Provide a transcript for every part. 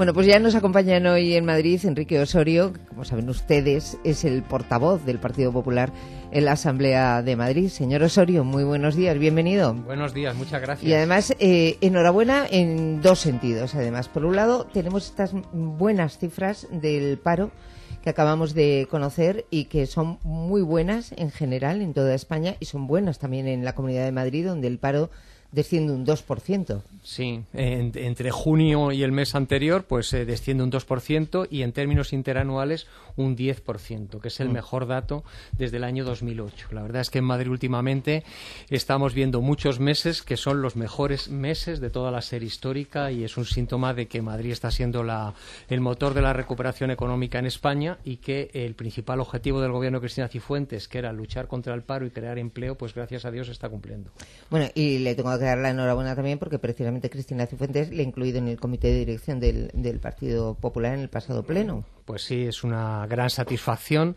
Bueno, pues ya nos acompañan hoy en Madrid Enrique Osorio, que, como saben ustedes, es el portavoz del Partido Popular en la Asamblea de Madrid. Señor Osorio, muy buenos días, bienvenido. Buenos días, muchas gracias. Y además, enhorabuena en dos sentidos. Además, por un lado, tenemos estas buenas cifras del paro que acabamos de conocer y que son muy buenas en general en toda España y son buenas también en la Comunidad de Madrid, donde el paro desciende un 2%. Sí, entre junio y el mes anterior pues desciende un 2% y en términos interanuales un 10%, que es el mejor dato desde el año 2008. La verdad es que en Madrid últimamente estamos viendo muchos meses que son los mejores meses de toda la serie histórica y es un síntoma de que Madrid está siendo el motor de la recuperación económica en España y que el principal objetivo del gobierno de Cristina Cifuentes, que era luchar contra el paro y crear empleo, pues gracias a Dios se está cumpliendo. Bueno, y le tengo que dar la enhorabuena también porque precisamente Cristina Cifuentes le ha incluido en el comité de dirección del Partido Popular en el pasado pleno. Pues sí, es una gran satisfacción.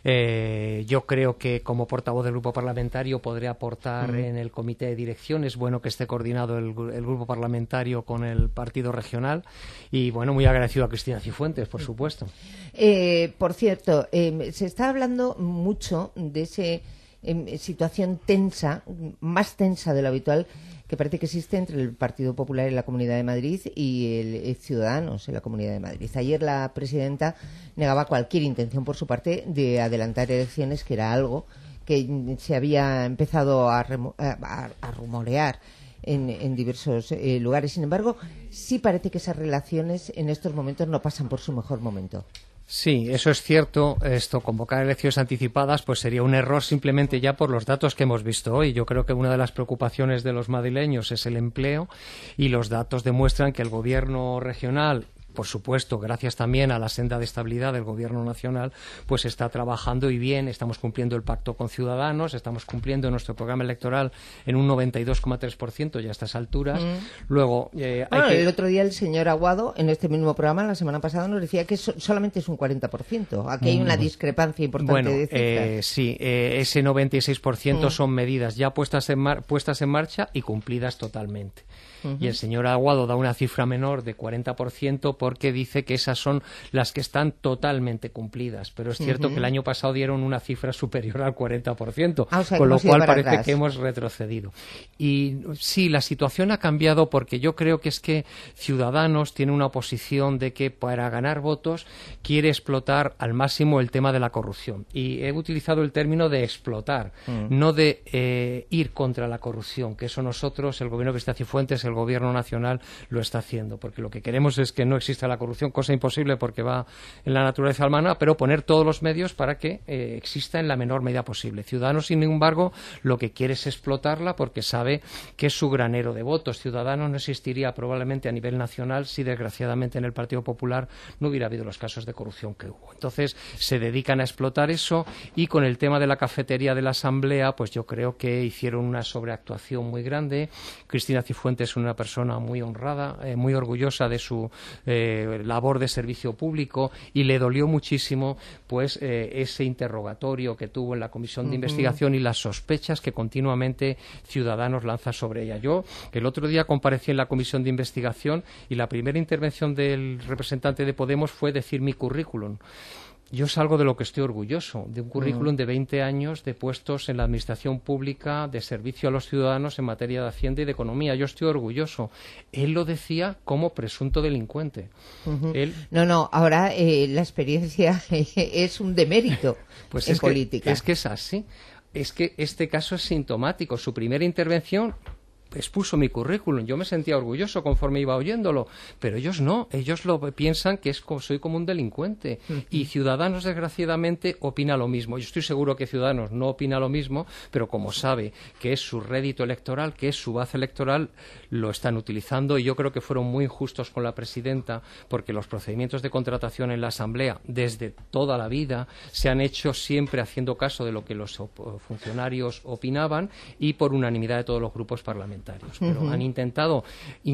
Yo creo que como portavoz del grupo parlamentario podré aportar en el comité de dirección. Es bueno que esté coordinado el grupo parlamentario con el partido regional y bueno, muy agradecido a Cristina Cifuentes, por supuesto. Por cierto, se está hablando mucho de esa situación tensa, más tensa de lo habitual, que parece que existe entre el Partido Popular en la Comunidad de Madrid y el Ciudadanos en la Comunidad de Madrid. Ayer la presidenta negaba cualquier intención por su parte de adelantar elecciones, que era algo que se había empezado a rumorear en diversos lugares. Sin embargo, sí parece que esas relaciones en estos momentos no pasan por su mejor momento. Sí, eso es cierto. Convocar elecciones anticipadas pues sería un error simplemente ya por los datos que hemos visto hoy. Yo creo que una de las preocupaciones de los madrileños es el empleo y los datos demuestran que el gobierno regional, por supuesto, gracias también a la senda de estabilidad del Gobierno nacional, pues está trabajando y bien, estamos cumpliendo el pacto con Ciudadanos, estamos cumpliendo nuestro programa electoral en un 92,3% ya a estas alturas. Luego, el otro día el señor Aguado, en este mismo programa, la semana pasada, nos decía que solamente es un 40%. Aquí hay una discrepancia importante de cifras. Sí, ese 96% son medidas ya puestas en marcha y cumplidas totalmente. Y el señor Aguado da una cifra menor de 40% porque dice que esas son las que están totalmente cumplidas. Pero es cierto que el año pasado dieron una cifra superior al 40%, con lo cual parece que hemos retrocedido. Y sí, la situación ha cambiado porque yo creo que es que Ciudadanos tiene una posición de que para ganar votos quiere explotar al máximo el tema de la corrupción. Y he utilizado el término de explotar, no de ir contra la corrupción, que eso nosotros, el gobierno de Cristina Cifuentes, el gobierno nacional lo está haciendo, porque lo que queremos es que no exista la corrupción, cosa imposible porque va en la naturaleza humana, pero poner todos los medios para que exista en la menor medida posible. Ciudadanos, sin embargo, lo que quiere es explotarla porque sabe que es su granero de votos. Ciudadanos no existiría probablemente a nivel nacional si desgraciadamente en el Partido Popular no hubiera habido los casos de corrupción que hubo. Entonces se dedican a explotar eso y con el tema de la cafetería de la Asamblea, pues yo creo que hicieron una sobreactuación muy grande. Cristina Cifuentes es una persona muy honrada, muy orgullosa de su labor de servicio público y le dolió muchísimo pues ese interrogatorio que tuvo en la comisión de investigación y las sospechas que continuamente Ciudadanos lanza sobre ella. Yo el otro día comparecí en la comisión de investigación y la primera intervención del representante de Podemos fue decir mi currículum. Yo es algo de lo que estoy orgulloso, de un currículum de 20 años de puestos en la administración pública, de servicio a los ciudadanos en materia de Hacienda y de Economía. Yo estoy orgulloso. Él lo decía como presunto delincuente. No, ahora la experiencia es un demérito pues en política. Es que es así. Es que este caso es sintomático. Su primera intervención expuso mi currículum. Yo me sentía orgulloso conforme iba oyéndolo, pero ellos no. Ellos lo piensan que soy como un delincuente. Y Ciudadanos, desgraciadamente, opina lo mismo. Yo estoy seguro que Ciudadanos no opina lo mismo, pero como sabe que es su rédito electoral, que es su base electoral, lo están utilizando y yo creo que fueron muy injustos con la presidenta porque los procedimientos de contratación en la Asamblea desde toda la vida se han hecho siempre haciendo caso de lo que los funcionarios opinaban y por unanimidad de todos los grupos parlamentarios. Pero han intentado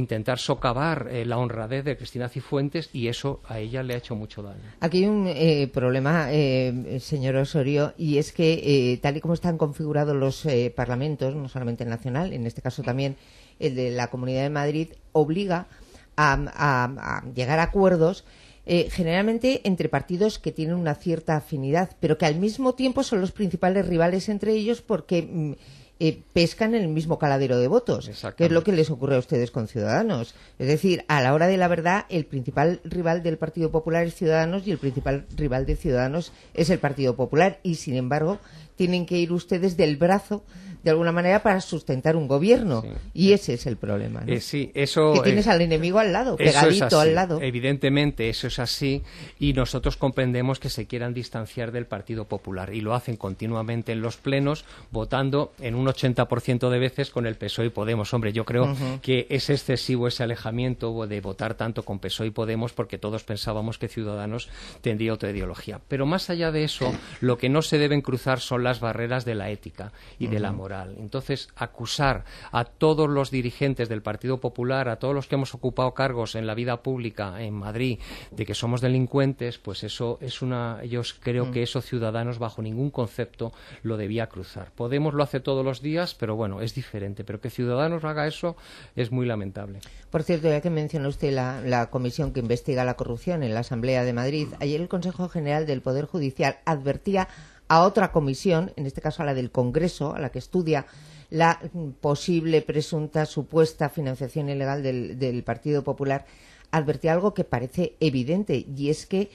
socavar la honradez de Cristina Cifuentes y eso a ella le ha hecho mucho daño. Aquí hay un problema, señor Osorio, y es que tal y como están configurados los parlamentos, no solamente el nacional, en este caso también el de la Comunidad de Madrid, obliga a llegar a acuerdos, generalmente entre partidos que tienen una cierta afinidad, pero que al mismo tiempo son los principales rivales entre ellos porque pescan en el mismo caladero de votos, que es lo que les ocurre a ustedes con Ciudadanos. Es decir, a la hora de la verdad, el principal rival del Partido Popular es Ciudadanos y el principal rival de Ciudadanos es el Partido Popular, y sin embargo tienen que ir ustedes del brazo de alguna manera para sustentar un gobierno, y ese es el problema, ¿no? Sí, eso, que tienes al enemigo al lado, pegadito al lado. Evidentemente eso es así, y nosotros comprendemos que se quieran distanciar del Partido Popular, y lo hacen continuamente en los plenos, votando en un 80% de veces con el PSOE y Podemos. Hombre, yo creo que es excesivo ese alejamiento de votar tanto con PSOE y Podemos, porque todos pensábamos que Ciudadanos tendría otra ideología. Pero más allá de eso, lo que no se deben cruzar son las barreras de la ética y de la moral. Entonces, acusar a todos los dirigentes del Partido Popular, a todos los que hemos ocupado cargos en la vida pública en Madrid, de que somos delincuentes, pues eso es yo creo que eso Ciudadanos bajo ningún concepto lo debía cruzar. Podemos lo hace todos los días, pero bueno, es diferente. Pero que Ciudadanos haga eso es muy lamentable. Por cierto, ya que menciona usted la comisión que investiga la corrupción en la Asamblea de Madrid, ayer el Consejo General del Poder Judicial advertía a otra comisión, en este caso a la del Congreso, a la que estudia la posible, presunta, supuesta financiación ilegal del Partido Popular, advertía algo que parece evidente, y es que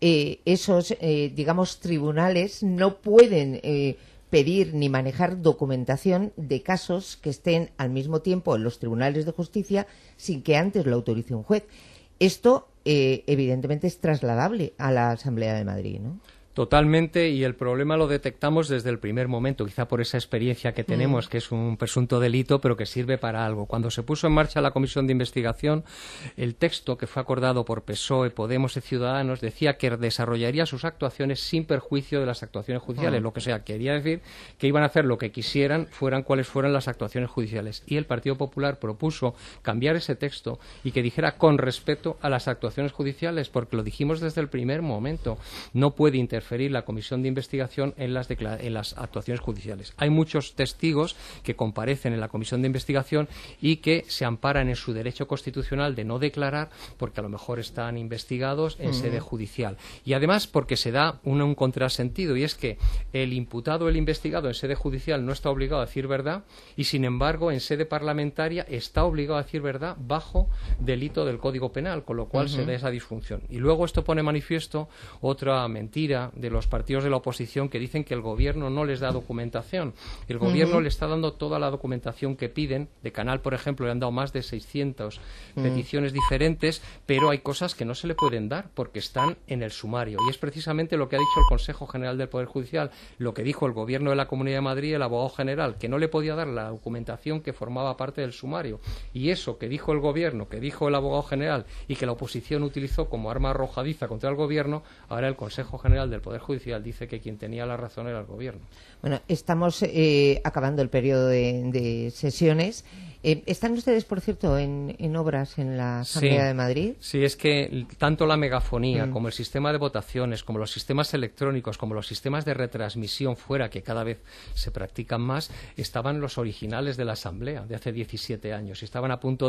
esos, digamos, tribunales no pueden pedir ni manejar documentación de casos que estén al mismo tiempo en los tribunales de justicia sin que antes lo autorice un juez. Esto, evidentemente, es trasladable a la Asamblea de Madrid, ¿no? Totalmente, y el problema lo detectamos desde el primer momento, quizá por esa experiencia que tenemos, que es un presunto delito, pero que sirve para algo. Cuando se puso en marcha la comisión de investigación, el texto que fue acordado por PSOE, Podemos y Ciudadanos decía que desarrollaría sus actuaciones sin perjuicio de las actuaciones judiciales, lo que sea, quería decir que iban a hacer lo que quisieran, fueran cuales fueran las actuaciones judiciales. Y el Partido Popular propuso cambiar ese texto y que dijera con respeto a las actuaciones judiciales, porque lo dijimos desde el primer momento, no puede interferir la comisión de investigación en las actuaciones judiciales. Hay muchos testigos que comparecen en la comisión de investigación y que se amparan en su derecho constitucional de no declarar porque a lo mejor están investigados en sede judicial. Y además porque se da un contrasentido, y es que el imputado o el investigado en sede judicial no está obligado a decir verdad, y sin embargo en sede parlamentaria está obligado a decir verdad bajo delito del Código Penal, con lo cual se da esa disfunción. Y luego esto pone manifiesto otra mentira de los partidos de la oposición, que dicen que el gobierno no les da documentación. El gobierno le está dando toda la documentación que piden. De Canal, por ejemplo, le han dado más de 600 peticiones diferentes, pero hay cosas que no se le pueden dar porque están en el sumario. Y es precisamente lo que ha dicho el Consejo General del Poder Judicial, lo que dijo el gobierno de la Comunidad de Madrid, el abogado general, que no le podía dar la documentación que formaba parte del sumario. Y eso que dijo el gobierno, que dijo el abogado general y que la oposición utilizó como arma arrojadiza contra el gobierno, ahora el Consejo General del Poder Judicial dice que quien tenía la razón era el gobierno. Bueno, estamos acabando el periodo de sesiones. ¿Están ustedes, por cierto, en obras en la Asamblea de Madrid? Sí, es que tanto la megafonía como el sistema de votaciones, como los sistemas electrónicos, como los sistemas de retransmisión fuera, que cada vez se practican más, estaban los originales de la Asamblea de hace 17 años y estaban a punto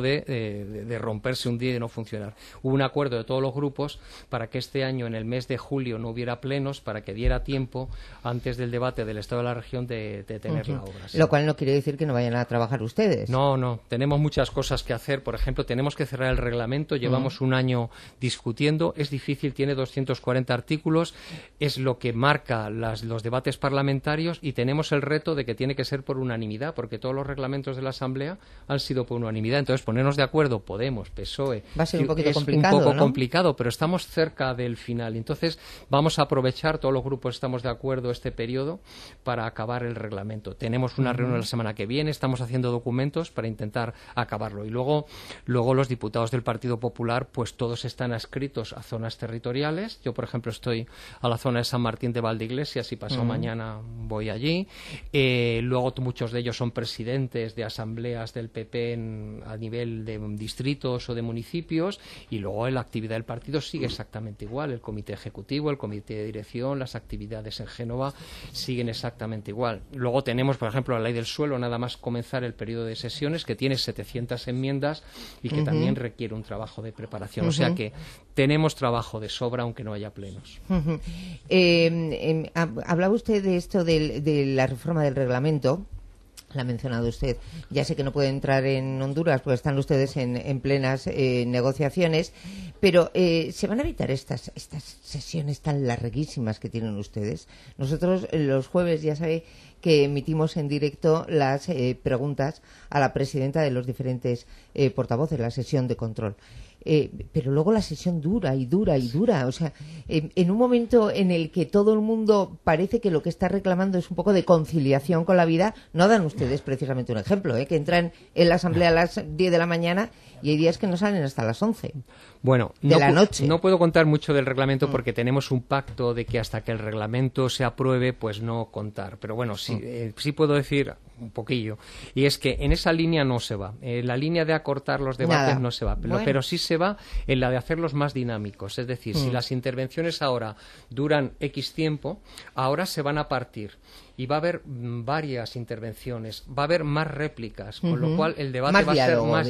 de romperse un día y de no funcionar. Hubo un acuerdo de todos los grupos para que este año, en el mes de julio, no hubiera plenos, para que diera tiempo, antes del debate del Estado de la Región, de tener la obra. Sí. Lo cual no quiere decir que no vayan a trabajar ustedes. No, tenemos muchas cosas que hacer. Por ejemplo, tenemos que cerrar el reglamento. Llevamos un año discutiendo. Es difícil, tiene 240 artículos. Es lo que marca los debates parlamentarios, y tenemos el reto de que tiene que ser por unanimidad, porque todos los reglamentos de la Asamblea han sido por unanimidad. Entonces, ponernos de acuerdo, Podemos, PSOE... Va a ser un poquito es complicado, un poco ¿no? complicado, pero estamos cerca del final. Entonces, vamos a aprovechar, todos los grupos estamos de acuerdo, este periodo para acabar el reglamento. Tenemos una reunión la semana que viene. Estamos haciendo documentos para intentar acabarlo. Y luego los diputados del Partido Popular, pues todos están adscritos a zonas territoriales. Yo, por ejemplo, estoy a la zona de San Martín de Valdeiglesias y pasado mañana voy allí. Luego muchos de ellos son presidentes de asambleas del PP a nivel de distritos o de municipios, y luego la actividad del partido sigue exactamente igual. El comité ejecutivo, el comité de inspección, las actividades en Génova siguen exactamente igual. Luego tenemos, por ejemplo, la ley del suelo, nada más comenzar el periodo de sesiones, que tiene 700 enmiendas y que también requiere un trabajo de preparación. O sea que tenemos trabajo de sobra, aunque no haya plenos. Hablaba usted de esto de la reforma del reglamento. La ha mencionado usted. Ya sé que no puede entrar en Honduras porque están ustedes en plenas negociaciones, pero ¿se van a evitar estas sesiones tan larguísimas que tienen ustedes? Nosotros los jueves, ya sabe, que emitimos en directo las preguntas a la presidenta de los diferentes portavoces, la sesión de control. Pero luego la sesión dura y dura y dura. O sea, en un momento en el que todo el mundo parece que lo que está reclamando es un poco de conciliación con la vida, no dan ustedes precisamente un ejemplo, que entran en la asamblea a las 10 de la mañana y hay días que no salen hasta las 11 de la noche. No puedo contar mucho del reglamento porque tenemos un pacto de que hasta que el reglamento se apruebe, pues no contar. Pero bueno, sí puedo decir un poquillo. Y es que en esa línea no se va. La línea de acortar los debates no se va. Pero sí se va en la de hacerlos más dinámicos. Es decir, si las intervenciones ahora duran X tiempo, ahora se van a partir. Y va a haber varias intervenciones, va a haber más réplicas, con lo cual el debate va a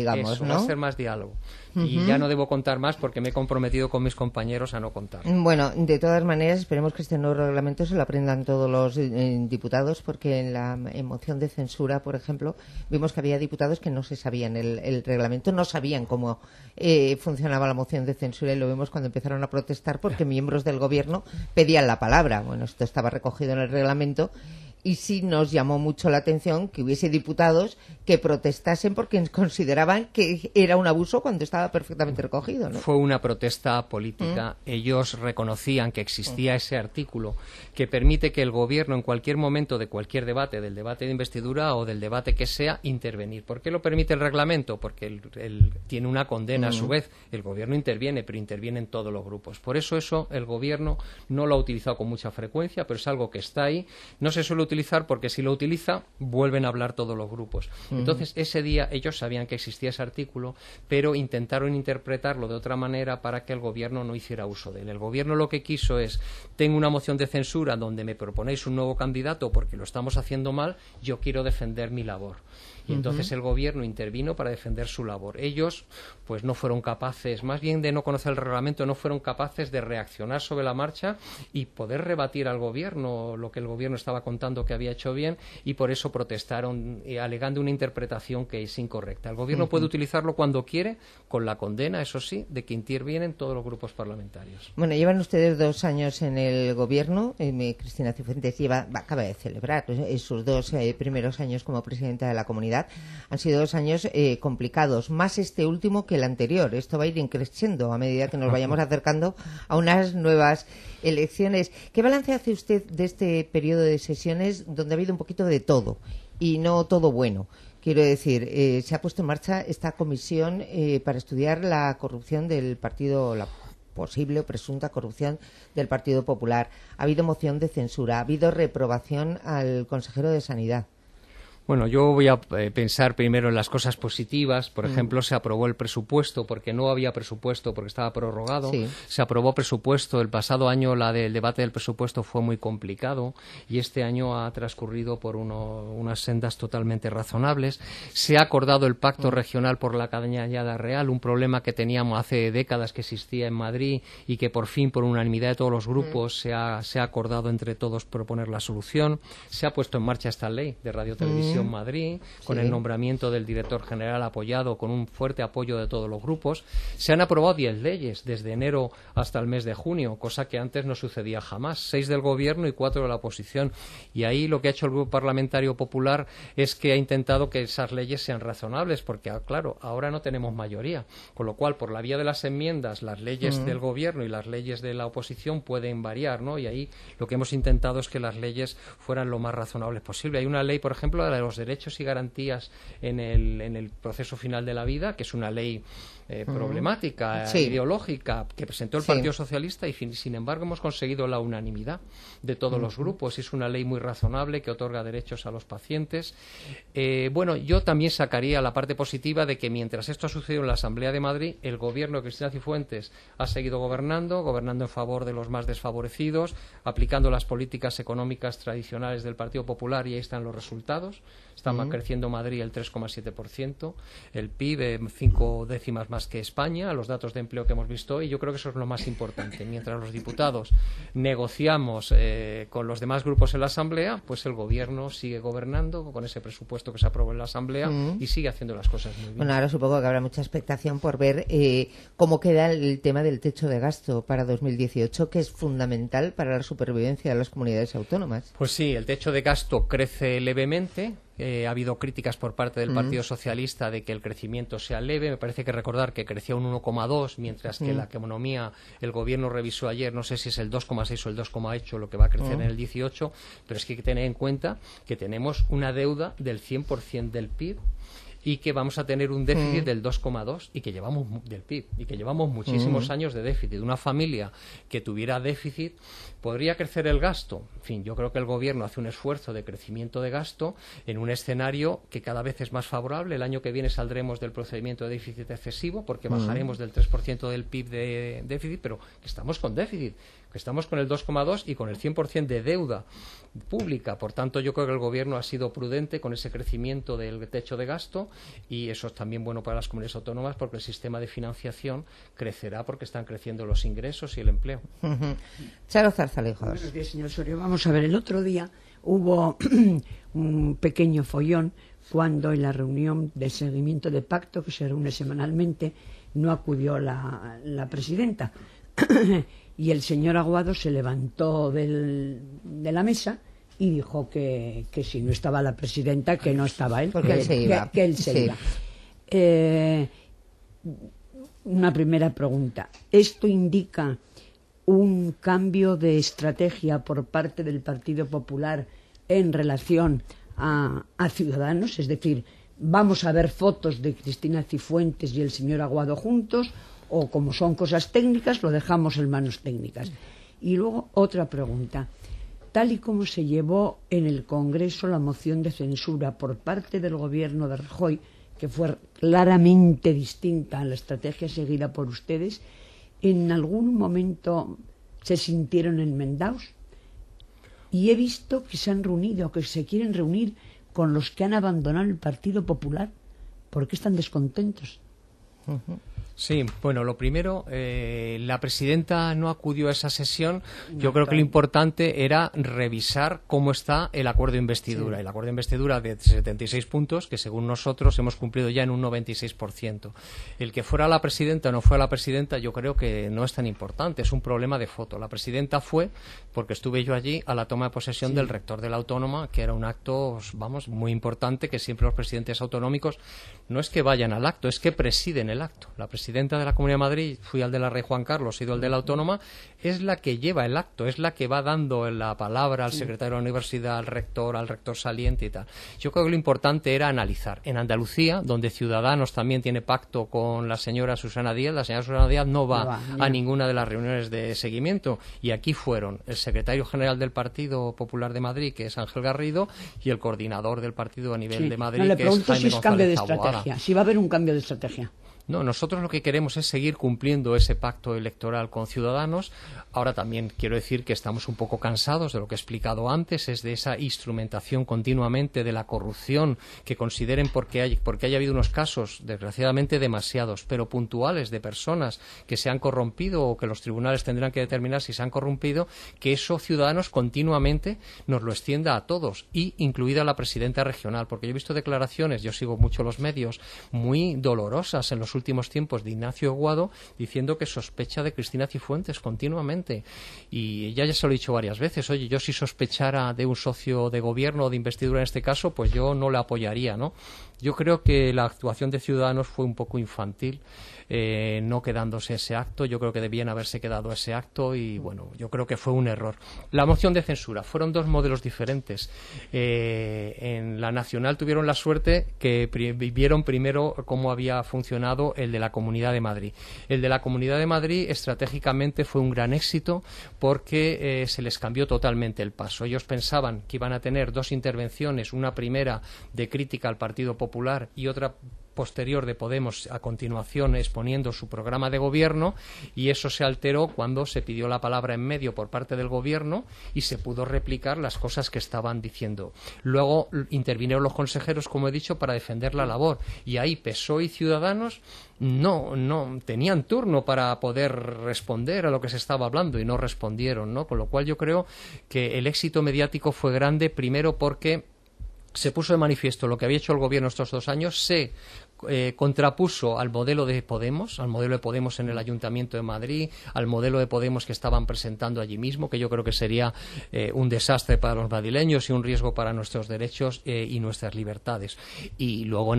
ser más diálogo. Y ya no debo contar más porque me he comprometido con mis compañeros a no contar. Bueno, de todas maneras, esperemos que este nuevo reglamento se lo aprendan todos los diputados, porque en la moción de censura, por ejemplo, vimos que había diputados que no se sabían el reglamento, no sabían cómo funcionaba la moción de censura, y lo vimos cuando empezaron a protestar porque miembros del gobierno pedían la palabra. Bueno, esto estaba recogido en el reglamento. Y sí nos llamó mucho la atención que hubiese diputados que protestasen porque consideraban que era un abuso cuando estaba perfectamente recogido, ¿no? Fue una protesta política. Ellos reconocían que existía ese artículo que permite que el gobierno en cualquier momento de cualquier debate, del debate de investidura o del debate que sea, intervenir. ¿Por qué lo permite el reglamento? Porque él tiene una condena a su vez. El gobierno interviene, pero intervienen todos los grupos. Por eso el gobierno no lo ha utilizado con mucha frecuencia, pero es algo que está ahí. No se suele utilizar porque si lo utiliza vuelven a hablar todos los grupos. Entonces ese día ellos sabían que existía ese artículo, pero intentaron interpretarlo de otra manera para que el gobierno no hiciera uso de él. El gobierno lo que quiso es: tengo una moción de censura donde me proponéis un nuevo candidato porque lo estamos haciendo mal, yo quiero defender mi labor. Y entonces el gobierno intervino para defender su labor. Ellos pues no fueron capaces, más bien de no conocer el reglamento, no fueron capaces de reaccionar sobre la marcha y poder rebatir al gobierno lo que el gobierno estaba contando que había hecho bien, y por eso protestaron alegando una interpretación que es incorrecta. El gobierno puede utilizarlo cuando quiere, con la condena, eso sí, de que intervienen todos los grupos parlamentarios. Bueno, llevan ustedes 2 años en el gobierno. Cristina Cifuentes acaba de celebrar sus 2 primeros años como presidenta de la comunidad. Han sido 2 años complicados, más este último que el anterior. Esto va a ir creciendo a medida que nos vayamos acercando a unas nuevas elecciones. ¿Qué balance hace usted de este periodo de sesiones donde ha habido un poquito de todo y no todo bueno? Quiero decir, se ha puesto en marcha esta comisión para estudiar la corrupción del partido, la posible o presunta corrupción del Partido Popular. Ha habido moción de censura, ha habido reprobación al consejero de Sanidad. Bueno, yo voy a pensar primero en las cosas positivas. Por ejemplo, se aprobó el presupuesto porque no había presupuesto, porque estaba prorrogado. Sí. Se aprobó presupuesto. El pasado año el debate del presupuesto fue muy complicado y este año ha transcurrido por unas sendas totalmente razonables. Se ha acordado el pacto regional por la cañada real, un problema que teníamos hace décadas que existía en Madrid y que por fin, por unanimidad de todos los grupos, se ha acordado entre todos proponer la solución. Se ha puesto en marcha esta ley de radiotelevisión Madrid, con el nombramiento del director general apoyado, con un fuerte apoyo de todos los grupos. Se han aprobado 10 leyes desde enero hasta el mes de junio, cosa que antes no sucedía jamás. 6 del gobierno y 4 de la oposición. Y ahí lo que ha hecho el Grupo Parlamentario Popular es que ha intentado que esas leyes sean razonables, porque claro, ahora no tenemos mayoría. Con lo cual, por la vía de las enmiendas, las leyes del gobierno y las leyes de la oposición pueden variar, ¿no? Y ahí lo que hemos intentado es que las leyes fueran lo más razonables posible. Hay una ley, por ejemplo, de la los derechos y garantías en el proceso final de la vida, que es una ley problemática, ideológica, que presentó el Partido Socialista, y sin embargo hemos conseguido la unanimidad de todos los grupos. Es una ley muy razonable que otorga derechos a los pacientes. Bueno, yo también sacaría la parte positiva de que mientras esto ha sucedido en la Asamblea de Madrid, el gobierno de Cristina Cifuentes ha seguido gobernando en favor de los más desfavorecidos, aplicando las políticas económicas tradicionales del Partido Popular, y ahí están los resultados. Está creciendo Madrid el 3,7%, el PIB 5 décimas más que España, los datos de empleo que hemos visto hoy. Yo creo que eso es lo más importante. Mientras los diputados negociamos con los demás grupos en la Asamblea, pues el Gobierno sigue gobernando con ese presupuesto que se aprobó en la Asamblea y sigue haciendo las cosas muy bien. Bueno, ahora supongo que habrá mucha expectación por ver cómo queda el tema del techo de gasto para 2018, que es fundamental para la supervivencia de las comunidades autónomas. Pues sí, el techo de gasto crece levemente. Ha habido críticas por parte del Partido Socialista de que el crecimiento sea leve. Me parece que recordar que crecía un 1,2, mientras que la economía, el Gobierno revisó ayer, no sé si es el 2,6 o el 2,8 lo que va a crecer en el 18, pero es que hay que tener en cuenta que tenemos una deuda del 100% del PIB, y que vamos a tener un déficit del 2,2 y que llevamos del PIB, y que llevamos muchísimos años de déficit. Una familia que tuviera déficit, ¿podría crecer el gasto? En fin, yo creo que el Gobierno hace un esfuerzo de crecimiento de gasto en un escenario que cada vez es más favorable. El año que viene saldremos del procedimiento de déficit excesivo, porque bajaremos del 3% del PIB de déficit, pero que estamos con déficit, que estamos con el 2,2 y con el 100% de deuda pública. Por tanto, yo creo que el Gobierno ha sido prudente con ese crecimiento del techo de gasto, y eso es también bueno para las comunidades autónomas, porque el sistema de financiación crecerá porque están creciendo los ingresos y el empleo. Charo Zarzalejos. Buenos días, señor Soria. Vamos a ver, el otro día hubo un pequeño follón cuando en la reunión de seguimiento de pacto, que se reúne semanalmente, no acudió la presidenta. Y el señor Aguado se levantó de la mesa y dijo que si no estaba la presidenta, que no estaba él, porque él se iba. Que él se iba. Una primera pregunta. ¿Esto indica un cambio de estrategia por parte del Partido Popular en relación a Ciudadanos? Es decir, ¿vamos a ver fotos de Cristina Cifuentes y el señor Aguado juntos? O como son cosas técnicas, lo dejamos en manos técnicas. Y luego otra pregunta. Tal y como se llevó en el Congreso la moción de censura por parte del gobierno de Rajoy, que fue claramente distinta a la estrategia seguida por ustedes, ¿en algún momento se sintieron enmendados? Y he visto que se han reunido, que se quieren reunir con los que han abandonado el Partido Popular. ¿Por qué están descontentos? Sí, bueno, lo primero, la presidenta no acudió a esa sesión. Yo creo que lo importante era revisar cómo está el acuerdo de investidura. Sí. El acuerdo de investidura de 76 puntos, que según nosotros hemos cumplido ya en un 96%. El que fuera la presidenta o no fuera la presidenta, yo creo que no es tan importante, es un problema de foto. La presidenta fue, porque estuve yo allí, a la toma de posesión del rector de la Autónoma, que era un acto, vamos, muy importante, que siempre los presidentes autonómicos no es que vayan al acto, es que presiden el acto. La presidenta de la Comunidad de Madrid, fui al de la Rey Juan Carlos, he ido al de la Autónoma, es la que lleva el acto, es la que va dando la palabra al secretario de la universidad, al rector saliente y tal. Yo creo que lo importante era analizar. En Andalucía, donde Ciudadanos también tiene pacto con la señora Susana Díaz, la señora Susana Díaz no va a ninguna de las reuniones de seguimiento, y aquí fueron el secretario general del Partido Popular de Madrid, que es Ángel Garrido, y el coordinador del partido a nivel de Madrid, que es Jaime González Taboada. Si va a haber un cambio de estrategia. No, nosotros lo que queremos es seguir cumpliendo ese pacto electoral con Ciudadanos. Ahora también quiero decir que estamos un poco cansados de lo que he explicado antes, es de esa instrumentación continuamente de la corrupción, que consideren porque haya habido unos casos, desgraciadamente demasiados, pero puntuales, de personas que se han corrompido o que los tribunales tendrán que determinar si se han corrompido, que eso Ciudadanos continuamente nos lo extienda a todos, y incluida la presidenta regional, porque yo he visto declaraciones, yo sigo mucho los medios, muy dolorosas en los los últimos tiempos de Ignacio Aguado diciendo que sospecha de Cristina Cifuentes continuamente. Y ya se lo he dicho varias veces, oye, yo si sospechara de un socio de gobierno o de investidura en este caso, pues yo no le apoyaría, ¿no? Yo creo que la actuación de Ciudadanos fue un poco infantil, no quedándose ese acto. Yo creo que debían haberse quedado ese acto y, bueno, yo creo que fue un error. La moción de censura, fueron dos modelos diferentes. En la Nacional tuvieron la suerte que vieron primero cómo había funcionado el de la Comunidad de Madrid. El de la Comunidad de Madrid estratégicamente fue un gran éxito porque se les cambió totalmente el paso. Ellos pensaban que iban a tener dos intervenciones, una primera de crítica al Partido Popular y otra posterior de Podemos a continuación exponiendo su programa de gobierno, y eso se alteró cuando se pidió la palabra en medio por parte del gobierno y se pudo replicar las cosas que estaban diciendo. Luego intervinieron los consejeros, como he dicho, para defender la labor, y ahí PSOE y Ciudadanos no tenían turno para poder responder a lo que se estaba hablando y no respondieron, ¿no? Con lo cual yo creo que el éxito mediático fue grande, primero porque se puso de manifiesto lo que había hecho el gobierno estos 2 años, se contrapuso al modelo de Podemos en el Ayuntamiento de Madrid, al modelo de Podemos que estaban presentando allí mismo, que yo creo que sería un desastre para los madrileños y un riesgo para nuestros derechos y nuestras libertades. Y luego en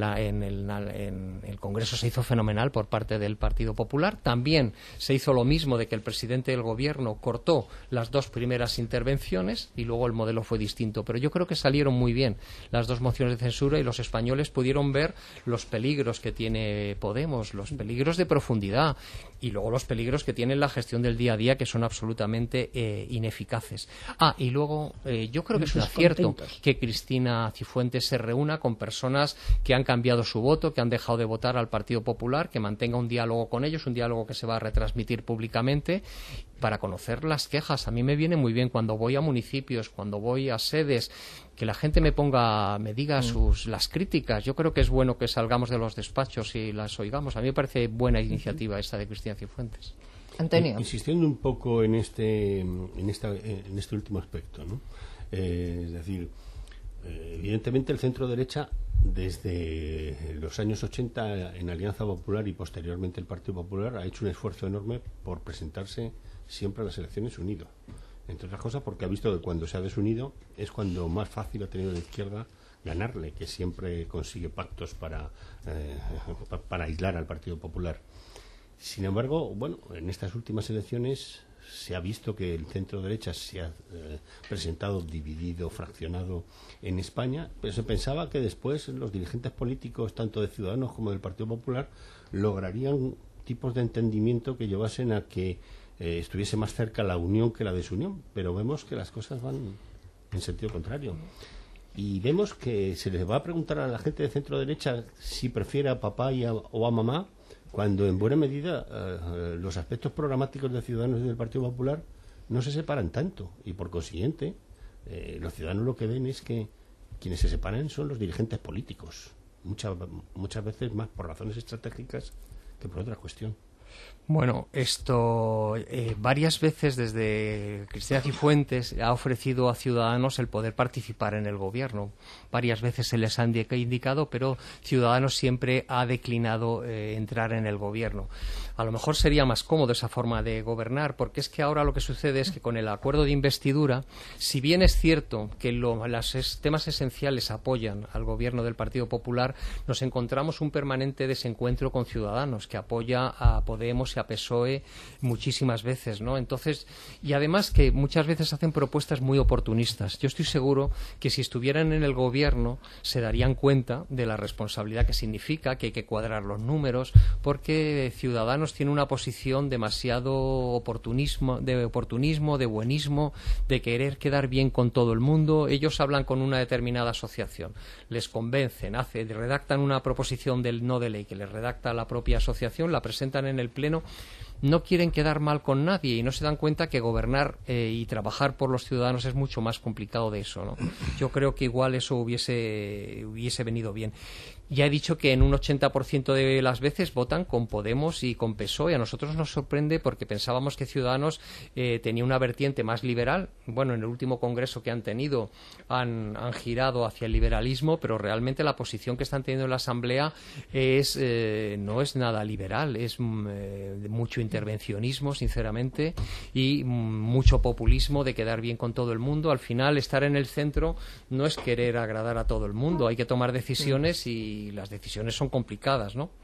el Congreso se hizo fenomenal por parte del Partido Popular. También se hizo lo mismo, de que el presidente del gobierno cortó las 2 primeras intervenciones y luego el modelo fue distinto. Pero yo creo que salieron muy bien las 2 mociones de censura y los españoles pudieron ver los peligros que tiene Podemos, los peligros de profundidad y luego los peligros que tiene la gestión del día a día, que son absolutamente ineficaces. Y luego yo creo que es un acierto que Cristina Cifuentes se reúna con personas que han cambiado su voto, que han dejado de votar al Partido Popular, que mantenga un diálogo con ellos, un diálogo que se va a retransmitir públicamente para conocer las quejas. A mí me viene muy bien cuando voy a municipios, cuando voy a sedes, que la gente me diga las críticas. Yo creo que es bueno que salgamos de los despachos y las oigamos. A mí me parece buena iniciativa esta de Cristina Cifuentes. Antonio. Insistiendo un poco en este último aspecto, ¿no? Es decir, evidentemente el centro derecha desde los años 80 en Alianza Popular y posteriormente el Partido Popular ha hecho un esfuerzo enorme por presentarse siempre a las elecciones unido, entre otras cosas porque ha visto que cuando se ha desunido es cuando más fácil ha tenido la izquierda ganarle, que siempre consigue pactos para aislar al Partido Popular. Sin embargo, bueno, en estas últimas elecciones se ha visto que el centro derecha se ha presentado dividido, fraccionado en España, pero se pensaba que después los dirigentes políticos, tanto de Ciudadanos como del Partido Popular, lograrían tipos de entendimiento que llevasen a que estuviese más cerca la unión que la desunión, pero vemos que las cosas van en sentido contrario. Y vemos que se les va a preguntar a la gente de centro derecha si prefiere a papá o a mamá, cuando en buena medida los aspectos programáticos de Ciudadanos y del Partido Popular no se separan tanto, y por consiguiente los ciudadanos lo que ven es que quienes se separan son los dirigentes políticos, muchas veces más por razones estratégicas que por otra cuestión. Bueno, esto varias veces desde Cristina Cifuentes ha ofrecido a Ciudadanos el poder participar en el gobierno. Varias veces se les ha indicado, pero Ciudadanos siempre ha declinado entrar en el gobierno. A lo mejor sería más cómodo esa forma de gobernar, porque es que ahora lo que sucede es que con el acuerdo de investidura, si bien es cierto que los temas esenciales apoyan al gobierno del Partido Popular, nos encontramos un permanente desencuentro con Ciudadanos, que apoya a Podemos y a PSOE muchísimas veces, ¿no? Entonces, y además que muchas veces hacen propuestas muy oportunistas. Yo estoy seguro que si estuvieran en el gobierno se darían cuenta de la responsabilidad que significa, que hay que cuadrar los números, porque Ciudadanos tiene una posición demasiado oportunismo, de buenismo, de querer quedar bien con todo el mundo. Ellos hablan con una determinada asociación, les convencen, redactan una proposición no de ley que les redacta la propia asociación, la presentan en el Pleno, no quieren quedar mal con nadie y no se dan cuenta que gobernar y trabajar por los ciudadanos es mucho más complicado de eso, ¿no? Yo creo que igual eso hubiese venido bien. Ya he dicho que en un 80% de las veces votan con Podemos y con PSOE. A nosotros nos sorprende porque pensábamos que Ciudadanos tenía una vertiente más liberal. Bueno, en el último congreso que han tenido han girado hacia el liberalismo, pero realmente la posición que están teniendo en la Asamblea no es nada liberal. Es mucho intervencionismo, sinceramente, y mucho populismo de quedar bien con todo el mundo. Al final, estar en el centro no es querer agradar a todo el mundo. Hay que tomar decisiones y las decisiones son complicadas, ¿no?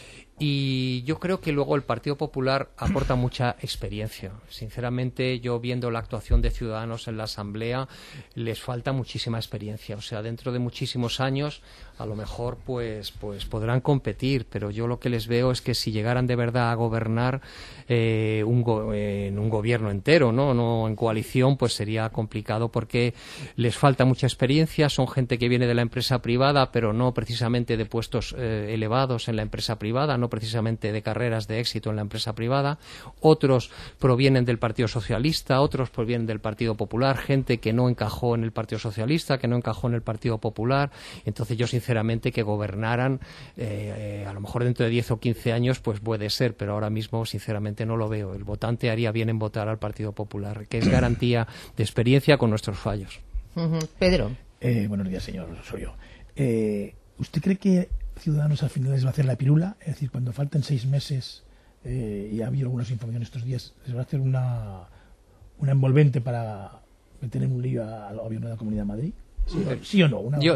Y yo creo que luego el Partido Popular aporta mucha experiencia. Sinceramente, yo viendo la actuación de Ciudadanos en la Asamblea, les falta muchísima experiencia. O sea, dentro de muchísimos años, a lo mejor pues podrán competir, pero yo lo que les veo es que si llegaran de verdad a gobernar en un gobierno entero, no en coalición, pues sería complicado porque les falta mucha experiencia. Son gente que viene de la empresa privada, pero no precisamente de puestos elevados en la empresa privada, no precisamente de carreras de éxito en la empresa privada. Otros provienen del Partido Socialista, otros provienen del Partido Popular, gente que no encajó en el Partido Socialista, que no encajó en el Partido Popular. Entonces yo sinceramente que gobernaran a lo mejor dentro de 10 o 15 años pues puede ser, pero ahora mismo sinceramente no lo veo. El votante haría bien en votar al Partido Popular, que es garantía de experiencia con nuestros fallos. Pedro. Buenos días, señor Osorio. ¿Usted cree que Ciudadanos al final les va a hacer la pirula? Es decir, cuando falten 6 meses, y ha habido algunas informaciones estos días, les va a hacer una envolvente para meter en un lío al gobierno de la Comunidad de Madrid. ¿Sí o no? Yo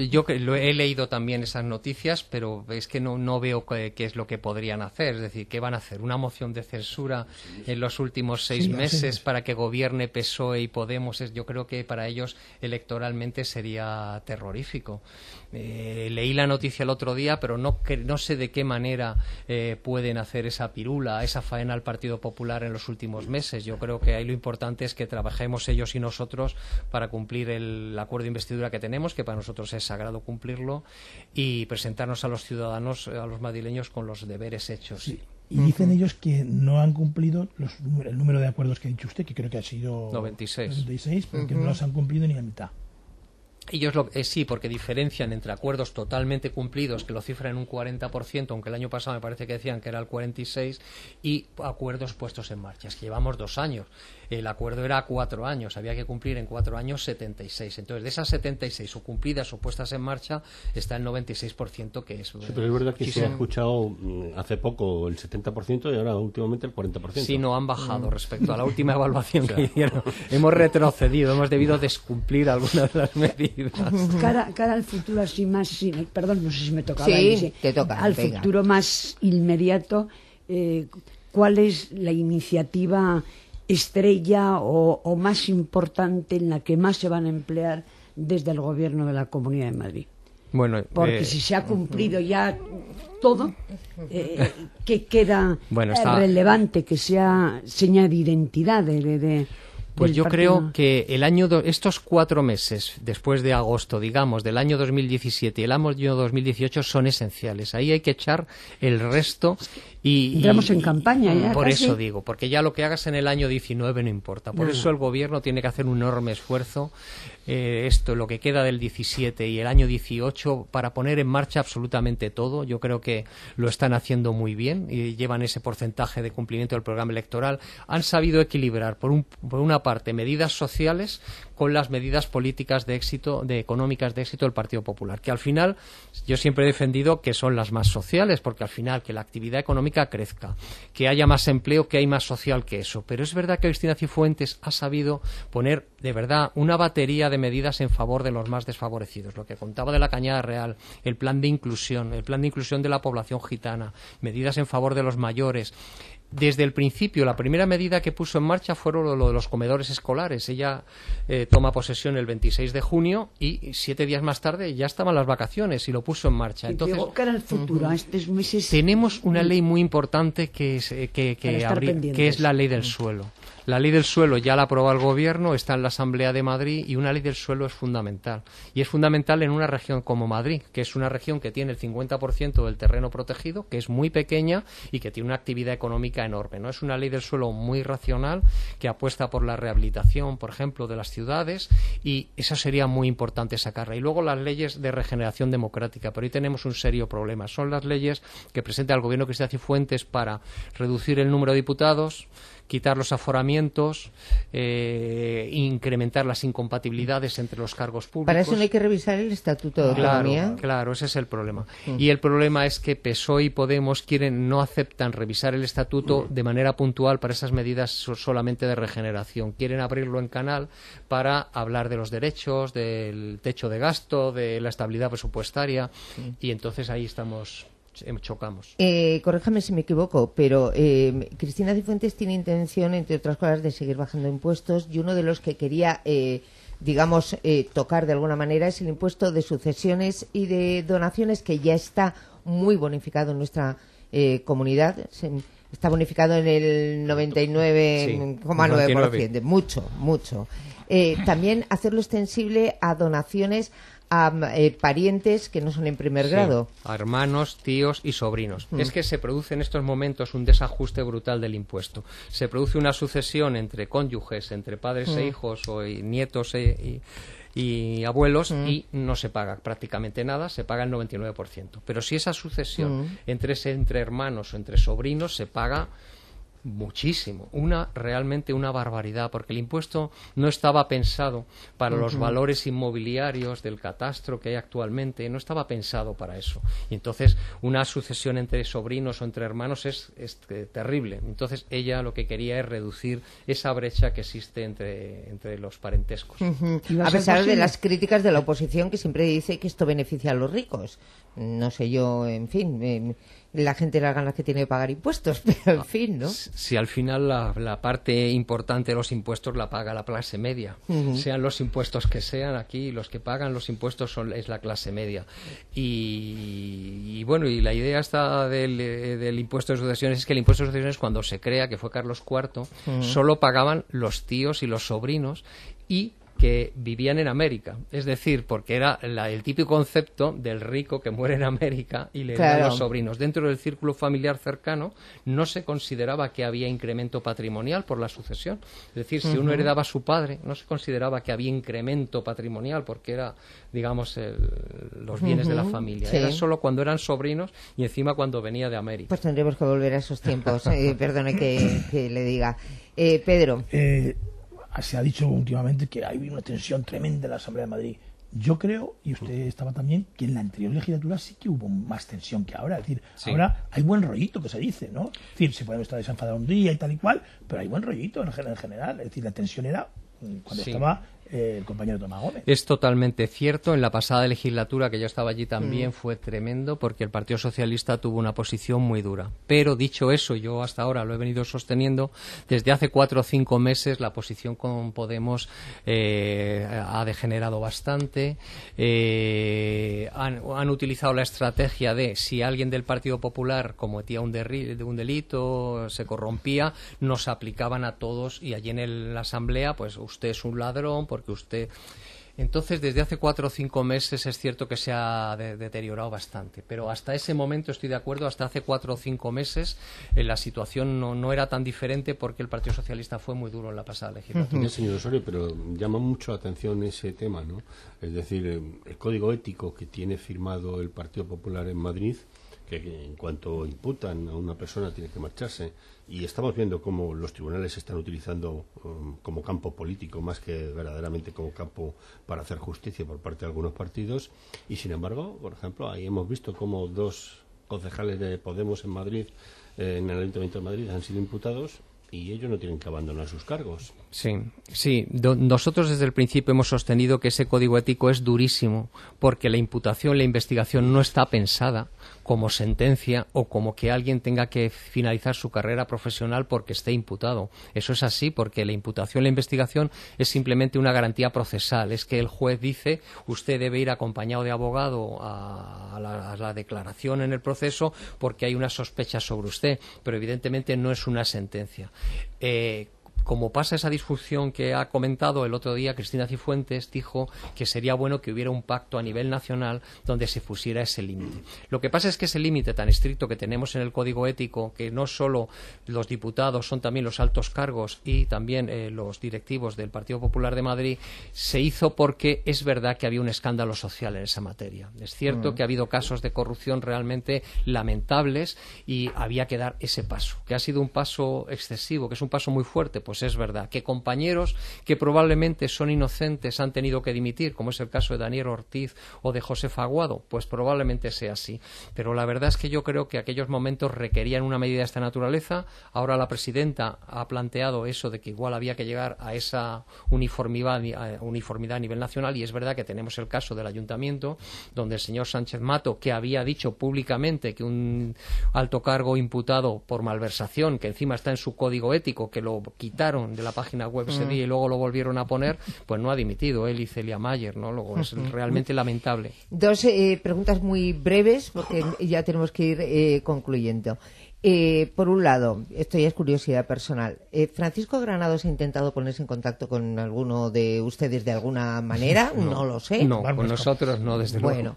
he leído también esas noticias, pero es que no veo qué es lo que podrían hacer. Es decir, ¿qué van a hacer? ¿Una moción de censura en los últimos 6 meses para que gobierne PSOE y Podemos? Yo creo que para ellos electoralmente sería terrorífico. Leí la noticia el otro día, pero no sé de qué manera pueden hacer esa pirula, esa faena al Partido Popular en los últimos meses. Yo creo que ahí lo importante es que trabajemos ellos y nosotros para cumplir el acuerdo de investidura que tenemos, que para nosotros es sagrado cumplirlo, y presentarnos a los ciudadanos, a los madrileños, con los deberes hechos. Sí. Y dicen ellos que no han cumplido el número de acuerdos que ha dicho usted, que creo que ha sido 96, pero que no los han cumplido ni la mitad. Ellos sí, porque diferencian entre acuerdos totalmente cumplidos, que lo cifran en un 40%, aunque el año pasado me parece que decían que era el 46%, y acuerdos puestos en marcha. Es que llevamos 2 años. El acuerdo era 4 años, había que cumplir en 4 años 76. Entonces, de esas 76 o cumplidas o puestas en marcha, está el 96%, que es... Sí, pero es verdad que se ha escuchado hace poco el 70% y ahora últimamente el 40%. Sí, no, han bajado respecto a la última evaluación que hicieron. Hemos retrocedido, hemos debido descumplir algunas de las medidas. Cara al futuro así más... Perdón, no sé si me tocaba. Sí, te toca. Al futuro más inmediato, ¿cuál es la iniciativa estrella o más importante en la que más se van a emplear desde el Gobierno de la Comunidad de Madrid? Bueno, porque si se ha cumplido ya todo, ¿qué queda relevante que sea señal de identidad Pues yo creo que estos 4 meses después de agosto, digamos, del año 2017 y el año 2018 son esenciales. Ahí hay que echar el resto y... Entramos en campaña ya. Por casi. eso digo, porque ya lo que hagas en el año 19 no importa. Por eso el gobierno tiene que hacer un enorme esfuerzo, lo que queda del 17 y el año 18, para poner en marcha absolutamente todo. Yo creo que lo están haciendo muy bien y llevan ese porcentaje de cumplimiento del programa electoral. Han sabido equilibrar, por una parte, medidas sociales con las medidas políticas de éxito, económicas de éxito del Partido Popular, que al final yo siempre he defendido que son las más sociales, porque al final que la actividad económica crezca, que haya más empleo, que hay más social que eso. Pero es verdad que Cristina Cifuentes ha sabido poner de verdad una batería de medidas en favor de los más desfavorecidos, lo que contaba de la Cañada Real, el plan de inclusión de la población gitana, medidas en favor de los mayores. Desde el principio, la primera medida que puso en marcha fueron lo de los comedores escolares. Ella toma posesión el 26 de junio y 7 días más tarde ya estaban las vacaciones y lo puso en marcha. Entonces, cara al futuro, a estos meses... Tenemos una ley muy importante que es la ley del suelo. La ley del suelo ya la aprobó el Gobierno, está en la Asamblea de Madrid, y una ley del suelo es fundamental. Y es fundamental en una región como Madrid, que es una región que tiene el 50% del terreno protegido, que es muy pequeña y que tiene una actividad económica enorme, ¿no? Es una ley del suelo muy racional que apuesta por la rehabilitación, por ejemplo, de las ciudades, y eso sería muy importante sacarla. Y luego las leyes de regeneración democrática, pero ahí tenemos un serio problema. Son las leyes que presenta el Gobierno Cristina Cifuentes para reducir el número de diputados, quitar los aforamientos, incrementar las incompatibilidades entre los cargos públicos. Para eso no hay que revisar el Estatuto de Autonomía. Claro, ese es el problema. Y el problema es que PSOE y Podemos no aceptan revisar el Estatuto de manera puntual para esas medidas solamente de regeneración. Quieren abrirlo en canal para hablar de los derechos, del techo de gasto, de la estabilidad presupuestaria, y entonces ahí chocamos. Corréjame si me equivoco, pero Cristina Cifuentes tiene intención, entre otras cosas, de seguir bajando impuestos, y uno de los que quería, tocar de alguna manera es el impuesto de sucesiones y de donaciones, que ya está muy bonificado en nuestra comunidad. Está bonificado en el 99,9%, mucho. También hacerlo extensible a donaciones a parientes que no son en primer grado. A hermanos, tíos y sobrinos. Es que se produce en estos momentos un desajuste brutal del impuesto. Se produce una sucesión entre cónyuges, entre padres e hijos, o nietos y abuelos, y no se paga prácticamente nada, se paga el 99%. Pero si esa sucesión entre hermanos o entre sobrinos, se paga muchísimo, realmente una barbaridad, porque el impuesto no estaba pensado para los valores inmobiliarios del catastro que hay actualmente, no estaba pensado para eso, y entonces una sucesión entre sobrinos o entre hermanos es terrible. Entonces ella lo que quería es reducir esa brecha que existe entre los parentescos. A pesar de las críticas de la oposición, que siempre dice que esto beneficia a los ricos. No sé yo, en fin, la gente las ganas que tiene de pagar impuestos, pero en fin, ¿no? Si al final la parte importante de los impuestos la paga la clase media, sean los impuestos que sean, aquí los que pagan los impuestos es la clase media. Y bueno, y la idea esta del impuesto de sucesiones es que el impuesto de sucesiones, cuando se crea, que fue Carlos IV, solo pagaban los tíos y los sobrinos, y que vivían en América, es decir, porque era el típico concepto del rico que muere en América y le dan los sobrinos. Dentro del círculo familiar cercano no se consideraba que había incremento patrimonial por la sucesión, es decir, si uno heredaba a su padre, no se consideraba que había incremento patrimonial, porque era, digamos, los bienes de la familia. Era solo cuando eran sobrinos, y encima cuando venía de América. Pues tendremos que volver a esos tiempos, perdone que le diga. Pedro. Se ha dicho últimamente que hay una tensión tremenda en la Asamblea de Madrid. Yo creo, y usted estaba también, que en la anterior legislatura sí que hubo más tensión que ahora. Es decir, ahora hay buen rollito, que se dice, ¿no? Es decir, se puede estar desenfadado un día y tal y cual, pero hay buen rollito en general. Es decir, la tensión era cuando estaba el compañero Tomás Gómez. Es totalmente cierto. En la pasada legislatura, que yo estaba allí también, fue tremendo, porque el Partido Socialista tuvo una posición muy dura. Pero dicho eso, yo hasta ahora lo he venido sosteniendo, desde hace 4 o 5 meses la posición con Podemos ha degenerado bastante. Han utilizado la estrategia de, si alguien del Partido Popular cometía un delito, se corrompía, nos aplicaban a todos, y allí en la Asamblea, pues usted es un ladrón, porque usted... Entonces, desde hace 4 o 5 meses es cierto que se ha deteriorado bastante, pero hasta ese momento estoy de acuerdo. Hasta hace 4 o 5 meses la situación no era tan diferente, porque el Partido Socialista fue muy duro en la pasada legislatura. Señor Osorio, pero llama mucho la atención ese tema, ¿no? Es decir, el código ético que tiene firmado el Partido Popular en Madrid, que en cuanto imputan a una persona tiene que marcharse, y estamos viendo cómo los tribunales se están utilizando como campo político más que verdaderamente como campo para hacer justicia por parte de algunos partidos, y sin embargo, por ejemplo, ahí hemos visto cómo 2 concejales de Podemos en Madrid, en el Ayuntamiento de Madrid, han sido imputados, y ellos no tienen que abandonar sus cargos. Sí. Nosotros desde el principio hemos sostenido que ese código ético es durísimo, porque la imputación, la investigación no está pensada como sentencia o como que alguien tenga que finalizar su carrera profesional porque esté imputado. Eso es así, porque la imputación, la investigación es simplemente una garantía procesal. Es que el juez dice, usted debe ir acompañado de abogado a la declaración en el proceso porque hay una sospecha sobre usted, pero evidentemente no es una sentencia. como pasa esa disfunción que ha comentado el otro día, Cristina Cifuentes dijo que sería bueno que hubiera un pacto a nivel nacional donde se pusiera ese límite. Lo que pasa es que ese límite tan estricto que tenemos en el Código Ético, que no solo los diputados, son también los altos cargos y también los directivos del Partido Popular de Madrid, se hizo porque es verdad que había un escándalo social en esa materia. Es cierto que ha habido casos de corrupción realmente lamentables y había que dar ese paso. Que ha sido un paso excesivo, que es un paso muy fuerte, pues es verdad. Que compañeros que probablemente son inocentes han tenido que dimitir, como es el caso de Daniel Ortiz o de Josefa Aguado, pues probablemente sea así. Pero la verdad es que yo creo que aquellos momentos requerían una medida de esta naturaleza. Ahora la presidenta ha planteado eso de que igual había que llegar a esa uniformidad a nivel nacional, y es verdad que tenemos el caso del ayuntamiento, donde el señor Sánchez Mato, que había dicho públicamente que un alto cargo imputado por malversación, que encima está en su código ético, que lo quitaron de la página web ese día y luego lo volvieron a poner, pues no ha dimitido él y Celia Mayer, ¿no? Luego es realmente lamentable. Dos preguntas muy breves, porque ya tenemos que ir concluyendo. Por un lado, esto ya es curiosidad personal, ¿Francisco Granados ha intentado ponerse en contacto con alguno de ustedes de alguna manera? No lo sé. No, con nosotros no, desde luego. Bueno,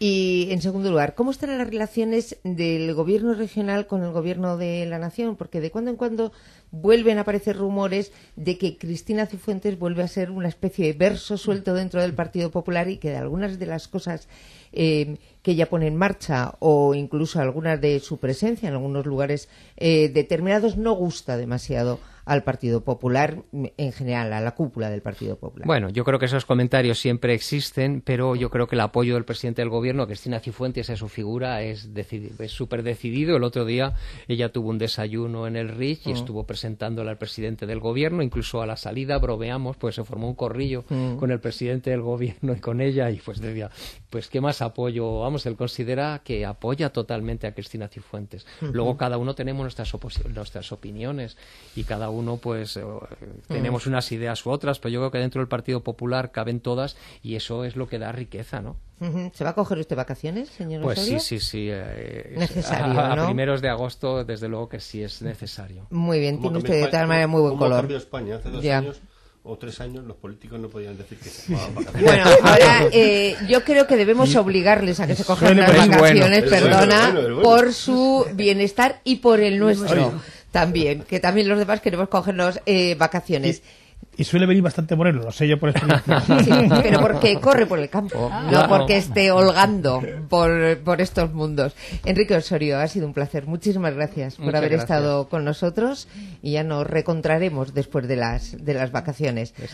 y en segundo lugar, ¿cómo están las relaciones del gobierno regional con el gobierno de la nación? Porque de cuando en cuando vuelven a aparecer rumores de que Cristina Cifuentes vuelve a ser una especie de verso suelto dentro del Partido Popular y que de algunas de las cosas que ella pone en marcha, o incluso algunas de su presencia en algunos lugares determinados, no gusta demasiado al Partido Popular en general, a la cúpula del Partido Popular. Bueno, yo creo que esos comentarios siempre existen, pero yo creo que el apoyo del presidente del gobierno, Cristina Cifuentes, a su figura es súper decidido. El otro día ella tuvo un desayuno en el Rich y estuvo presentándole al presidente del gobierno, incluso a la salida bromeamos, pues se formó un corrillo con el presidente del gobierno y con ella, y pues decía, pues qué más apoyo, vamos, él considera que apoya totalmente a Cristina Cifuentes. Luego cada uno tenemos nuestras opiniones y cada uno pues tenemos unas ideas u otras, pero yo creo que dentro del Partido Popular caben todas y eso es lo que da riqueza, ¿no? ¿Se va a coger usted vacaciones, señor Pues Osorio? sí. Necesario, ¿no? A primeros de agosto, desde luego que sí es necesario. Muy bien, tiene usted de tal manera muy buen color. Cambió España hace 2 años o 3 años, los políticos no podían decir que se tomaban vacaciones. Bueno, ahora yo creo que debemos obligarles a que se cojan las vacaciones, bueno. por su bienestar y por el nuestro también, que también los demás queremos cogernos vacaciones. Y suele venir bastante moreno, lo sé yo por experiencia. Sí, pero porque corre por el campo, no porque esté holgando por estos mundos. Enrique Osorio, ha sido un placer. Muchísimas gracias por haber estado con nosotros y ya nos reencontraremos después de las vacaciones.